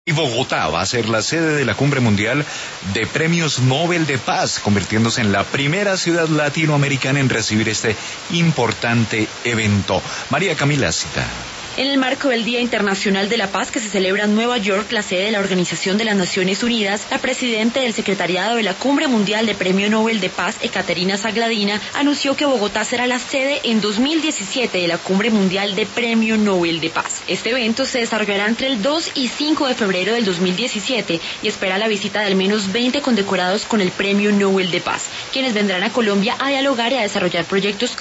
Y Bogotá va a ser la sede de la Cumbre Mundial de Premios Nobel de Paz, convirtiéndose en la primera ciudad latinoamericana en recibir este importante evento. María Camila Cita. En el marco del Día Internacional de la Paz que se celebra en Nueva York, la sede de la Organización de las Naciones Unidas, la presidenta del Secretariado de la Cumbre Mundial de Premio Nobel de Paz, Ekaterina Sagladina, anunció que Bogotá será la sede en 2017 de la Cumbre Mundial de Premio Nobel de Paz. Este evento se desarrollará entre el 2 y 5 de febrero del 2017 y espera la visita de al menos 20 condecorados con el Premio Nobel de Paz, quienes vendrán a Colombia a dialogar y a desarrollar proyectos